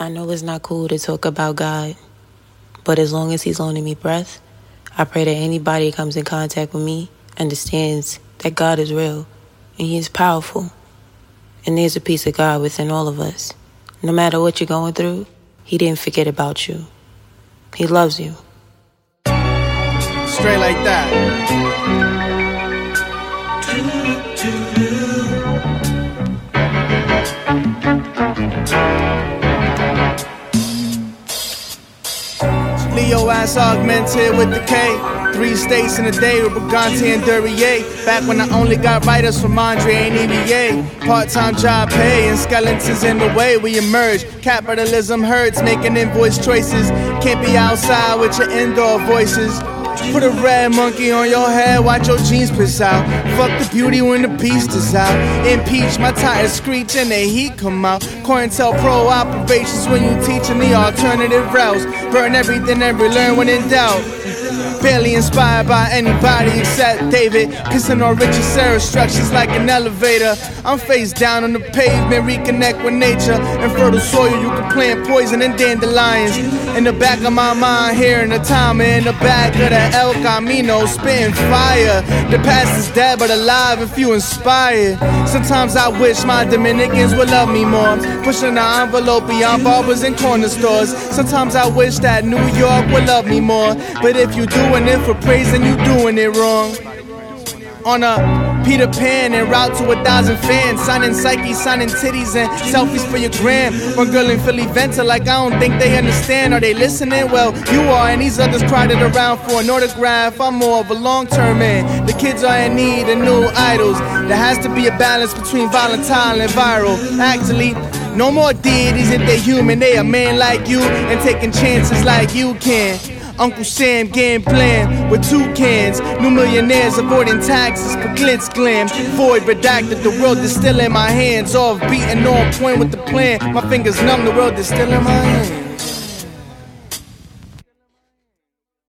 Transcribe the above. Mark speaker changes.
Speaker 1: I know it's not cool to talk about God, but as long as He's loaning me breath, I pray that anybody that comes in contact with me understands that God is real and He is powerful. And there's a piece of God within all of us. No matter what you're going through, He didn't forget about you. He loves you.
Speaker 2: Straight like that. Leo ass augmented with the K. 3 states in a day with Brigante and Duryea. Back when I only got writers from Andre and EVA. Part-time job pay and skeletons in the way we emerge. Capitalism hurts, making invoice choices. Can't be outside with your indoor voices. Put a red monkey on your head, watch your jeans piss out. Fuck the beauty when the beast is out. Impeach, my tires screech and the heat come out. COINTELPRO operations when you teaching the alternative routes. Burn everything and relearn when in doubt. Barely inspired by anybody except David. Kissing on Richard Serra structures like an elevator. I'm face down on the pavement, reconnect with nature. In fertile soil you can plant poison and dandelions. In the back of my mind, hearing the timer in the back of the El Camino, spitting fire. The past is dead but alive if you inspire. Sometimes I wish my Dominicans would love me more. Pushing the envelope beyond barbers and corner stores. Sometimes I wish that New York would love me more. But if you doing it for praise then you doing it wrong. On a Peter Pan en route to 1,000 fans. Signing Psyche, signing titties and selfies for your gram. One girl in Philly vented like I don't think they understand. Are they listening? Well, you are, and these others crowded around for an autograph. I'm more of a long-term man. The kids are in need of new idols. There has to be a balance between volatile and viral. Actually, no more deities if they're human. They a man like you and taking chances like you can. Uncle Sam getting bland with 2 cans. New millionaires avoiding taxes for glitz glam. Void redacted, the world is still in my hands. Off beat and on point with the plan. My fingers numb, the world is still in my hands.